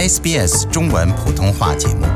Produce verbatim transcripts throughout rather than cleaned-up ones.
S B S 中文普通话节目。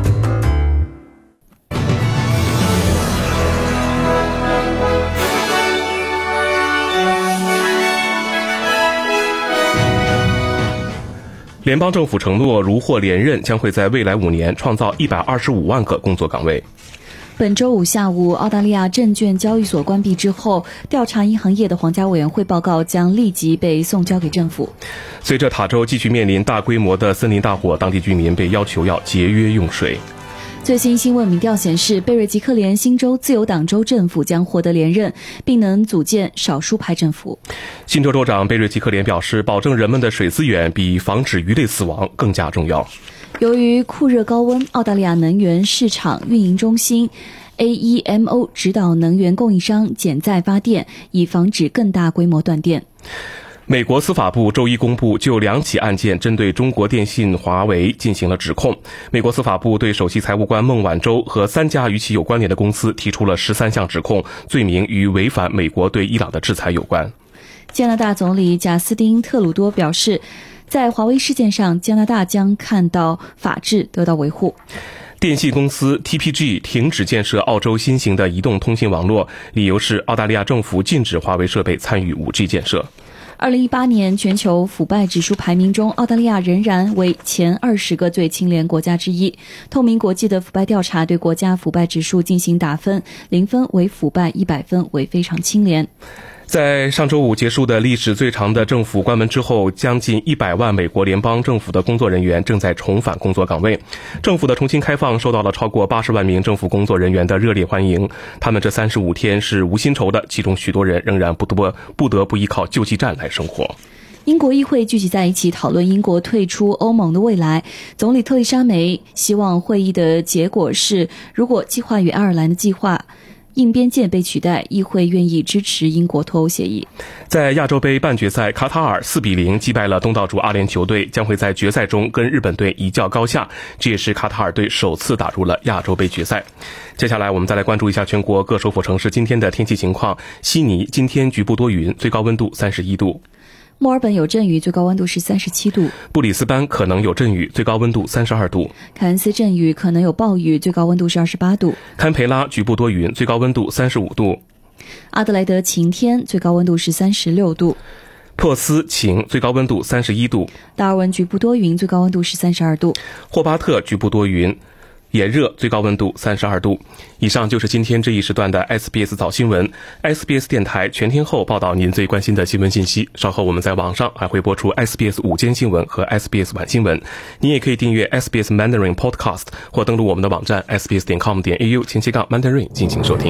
联邦政府承诺，如获连任，将会在未来五年创造一百二十五万个工作岗位。 本周五下午，澳大利亚证券交易所关闭之后，调查银行业的皇家委员会报告将立即被送交给政府。 随着塔州继续面临大规模的森林大火，当地居民被要求要节约用水。 最新新闻民调显示，贝瑞吉克连新州自由党州政府将获得连任，并能组建少数派政府。 新州州长贝瑞吉克连表示，保证人们的水资源比防止鱼类死亡更加重要。 由于酷热高温，澳大利亚能源市场运营中心 A E M O 指导能源供应商减载发电，以防止更大规模断电。 美国司法部周一公布，就两起案件针对中国电信、华为进行了指控。美国司法部对首席财务官孟晚舟和三家与其有关联的公司提出了十三项指控，罪名与违反美国对伊朗的制裁有关。 加拿大总理贾斯汀·特鲁多表示，在华为事件上，加拿大将看到法治得到维护。 电信公司 T P G 停止建设澳洲新型的移动通信网络，理由是澳大利亚政府禁止华为设备参与 五 G 建设。 二零一八年全球腐败指数排名中，澳大利亚仍然为前二十个最清廉国家之一。透明国际的腐败调查对国家腐败指数进行打分，零分为腐败，一百分为非常清廉。 在上周五结束的历史最长的政府关门之后，将近一百万美国联邦政府的工作人员正在重返工作岗位。政府的重新开放受到了超过八十万名政府工作人员的热烈欢迎。他们这三十五天是无薪酬的，其中许多人仍然不得不得不依靠救济站来生活。 英国议会聚集在一起讨论英国退出欧盟的未来。总理特丽莎梅希望会议的结果是，如果计划与爱尔兰的计划硬边界被取代，议会愿意支持英国脱欧协议。 在亚洲杯半决赛，卡塔尔四比零击败了东道主阿联酋队，将会在决赛中跟日本队一较高下。这也是卡塔尔队首次打入了亚洲杯决赛。接下来我们再来关注一下全国各首府城市今天的天气情况。悉尼今天局部多云，最高温度三十一度。 墨尔本有阵雨，最高温度是三十七度。 布里斯班可能有阵雨，最高温度三十二度。 凯恩斯阵雨，可能有暴雨，最高温度是二十八度。 堪培拉局部多云，最高温度三十五度。 阿德莱德晴天，最高温度是三十六度。 珀斯晴，最高温度三十一度。 达尔文局部多云，最高温度是三十二度。 霍巴特局部多云，炎热，最高温度三十二度。以上就是今天这一时段的 S B S 早新闻。S B S 电台全天候报道您最关心的新闻信息。稍后我们在网上还会播出 S B S 午间新闻和 S B S 晚新闻。你也可以订阅 S B S Mandarin Podcast 或登录我们的网站 s b s 点 com 点 a u 前斜杠 Mandarin 进行收听。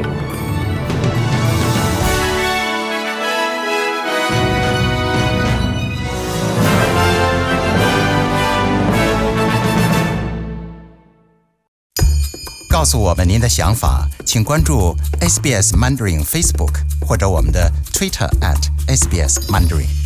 告诉我们您的想法，请关注 S B S Mandarin Facebook 或者我们的 Twitter at S B S Mandarin。